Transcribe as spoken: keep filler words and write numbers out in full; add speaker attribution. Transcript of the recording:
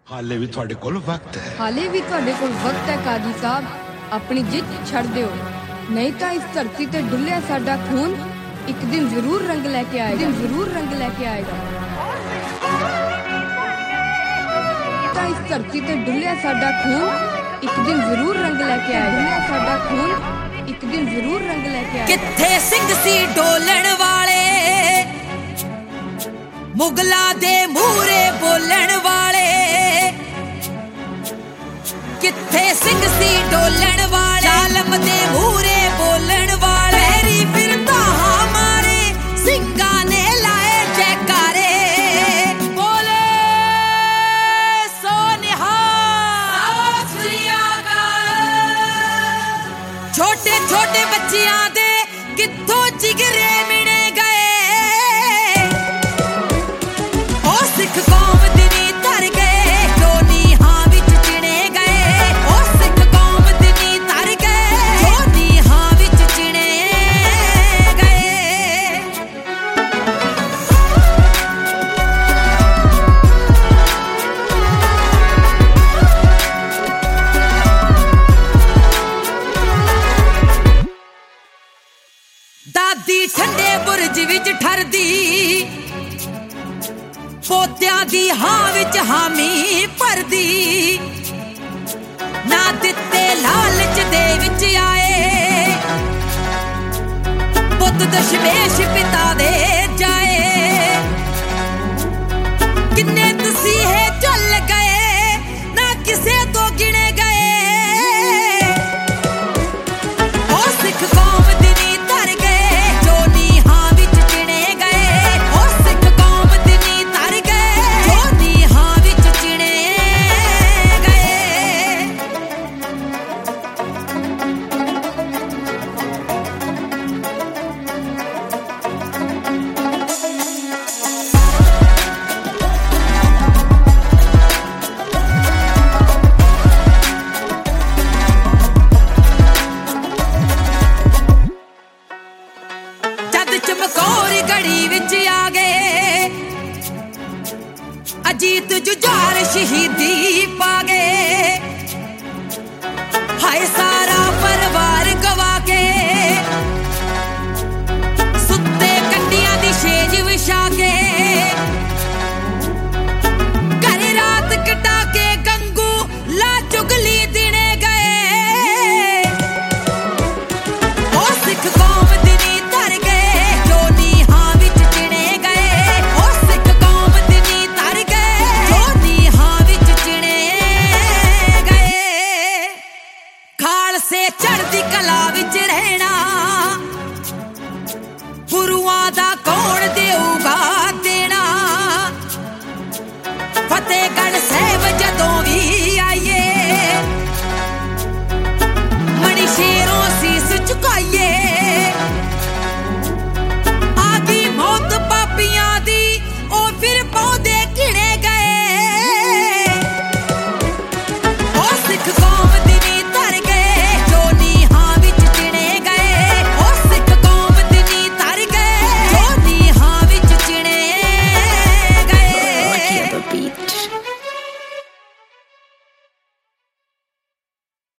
Speaker 1: ਹਾਲੇ ਵੀ ਤੁਹਾਡੇ ਕੋਲ ਵਕਤ ਹੈ
Speaker 2: ਹਾਲੇ ਵੀ ਤੁਹਾਡੇ ਕੋਲ ਵਕਤ ਹੈ ਕਾਜੀ ਸਾਹਿਬ, ਆਪਣੀ ਜਿੱਤ ਛੱਡ ਦਿਓ, ਨਹੀਂ ਤਾਂ ਇਸ ਧਰਤੀ ਤੇ ਡੁੱਲਿਆ ਸਾਡਾ ਖੂਨ ਇੱਕ ਦਿਨ ਜ਼ਰੂਰ ਰੰਗ ਲੈ ਕੇ ਆਏਗਾ, ਦਿਨ ਜ਼ਰੂਰ ਰੰਗ ਲੈ ਕੇ ਆਏਗਾ। ਤਾਂ ਇਸ ਧਰਤੀ ਤੇ ਡੁੱਲਿਆ ਸਾਡਾ ਖੂਨ ਇੱਕ ਦਿਨ ਜ਼ਰੂਰ ਰੰਗ ਲੈ ਕੇ ਆਏਗਾ, ਸਾਡਾ ਖੂਨ ਇੱਕ ਦਿਨ ਜ਼ਰੂਰ ਰੰਗ ਲੈ ਕੇ ਆਏਗਾ।
Speaker 3: ਕਿੱਥੇ ਸਿੰਘ ਸੀ ਡੋਲਣ ਵਾਲੇ, ਮੁਗਲਾਂ ਦੇ ਮੂਹਰੇ ਬੋਲਣ ਵਾਲੇ, ਕਿੱਥੇ ਸਿੰਘ ਸੀ ਡੋਲਣ ਵਾਲੇ, ਜ਼ਾਲਮ ਦੇ ਮੂਹਰੇ ਬੋਲਣ ਵਾਲੇ। ਪੈਰੀ ਫਿਰਦਾ ਮਾਰੇ ਸਿੰਘਾਂ ਨੇ ਲਾਏ ਜੈਕਾਰੇ, ਬੋਲੇ ਸੋ ਨਿਹਾਲ ਸਤਿ ਸ੍ਰੀ ਅਕਾਲ। ਛੋਟੇ ਛੋਟੇ ਬੱਚਿਆਂ ਦੇ ਕਿੱਥੋਂ ਜਿਗਰੇ ਮਿਣੇ ਗਏ, ਉਹ ਸਿੱਖ ਕੌਮ ਦੀ ਨੀ ਧਰ ਗਏ, ਜੋ ਨੀਹਾਂ ਵਿੱਚ ਚਿਣੇ ਗਏ, ਉਹ ਸਿੱਖ ਕੌਮ ਦੀ ਨੀ ਧਰ ਗਏ, ਜੋ ਨੀਹਾਂ ਵਿੱਚ ਚਿਣੇ ਗਏ। ਦਾਦੀ ਠੰਡੇ ਬੁਰਜ ਵਿੱਚ ਠਰਦੀ, ਪੋਤਿਆਂ ਦੀ ਹਾਂ ਵਿੱਚ ਹਾਮੀ ਭਰਦੀ, ਨਾ ਦਿੱਤੇ ਲਾਲਚ ਦੇ ਵਿੱਚ ਆਏ, ਪੁੱਤ ਦਸ਼ਮੇਸ਼ ਪਿਤਾ ਦੇ ਜਾਏ। ਕਿੰਨੇ ਤਸੀਹੇ ਝੱਲ ਗਏ, ਨਾ ਕਿਸੇ ਤੋਂ ਗਿਣੇ ਗਏ, ਉਹ ਸਿੱਖ ਕੌਮ ਦੀ ਨੀ ਧਰ ਗਏ, ਜੋ ਨੀਹਾਂ ਵਿੱਚ ਚਿਣੇ ਗਏ, ਉਹ ਸਿੱਖ ਕੌਮ ਦੀ ਨੀ ਧਰ ਗਏ, ਜੋ ਨੀਹਾਂ ਵਿੱਚ ਚਿਣੇ ਗਏ। ਜਦ ਚਮਕੌਰ ਗੜੀ ਵਿੱਚ ਆ ਗਏ, ਅਜੀਤ ਜੁਝਾਰ ਸ਼ਹੀਦੀ ਪਾ ਗਏ, ਹਾਏ ਸਾ